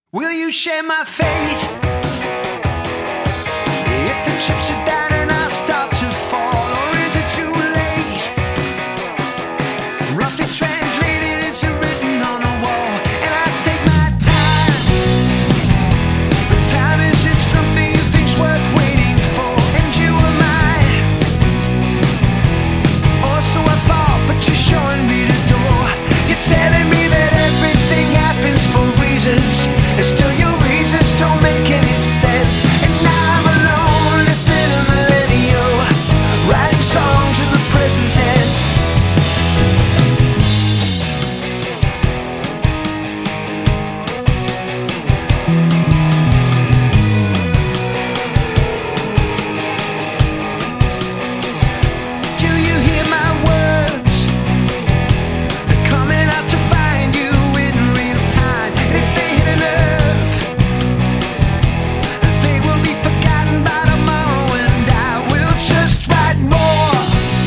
Will you share my fate? If the chips are down and I start to fall, or is it too late? Roughly translated, it's written on the wall, and I take my time. But time isn't something you think's worth waiting for, and you are mine. Or so I thought, but you're showing me the door. You're telling me that everything happens for reasons. And still your reasons don't make any sense. And now I'm alone, living a millennial, writing songs in the present tense. Do you hear my words? They're coming out to find you in real time. And if they hit a nerve, they will be forgotten by tomorrow, and I will just write more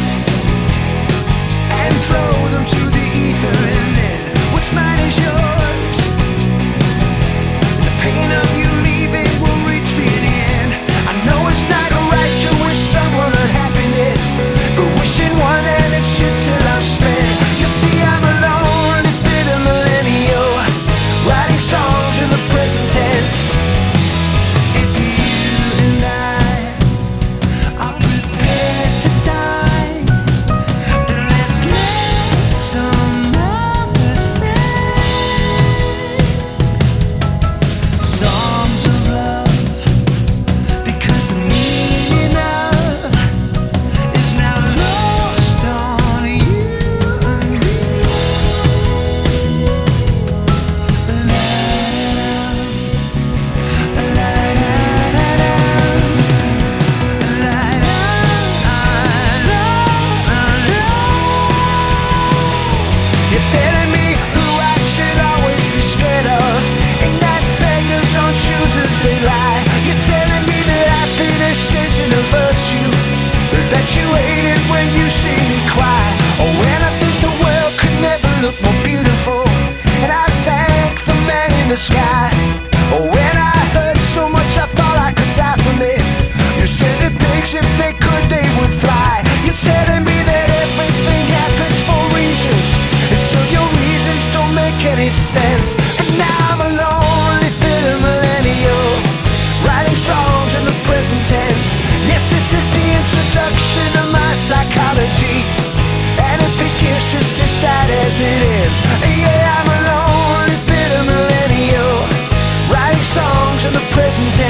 and throw them to the ether, and then what's mine is yours. The pain of you leaving will reach me in the end. I know it's not right to wish someone unhappiness, but wishing one and it's shit till I'm spent. You see I'm alone, living a millennial, writing songs in the present tense. If you and I are prepared to die, then let's let some others sing songs of love, because the meaning of is now lost on you and me. You're telling me who I should always be scared of, and that beggars on choosers they lie. You're telling me that happiness isn't a virtue, that you hate it when you see me cry. Oh, when I think the world could never look more beautiful, and I thank the man in the sky. Oh, when I heard so much I thought I could die from it. You said that pigs, if they could, they would fly. You're telling me that everything happens for reasons, and still your reasons don't make any sense. And now I'm alone, living a millennial, writing songs in the present tense. Yes, this is the introduction to my psychology, and it begins just as sad as it is. Yeah, I'm alone, living a millennial, writing songs in the present tense.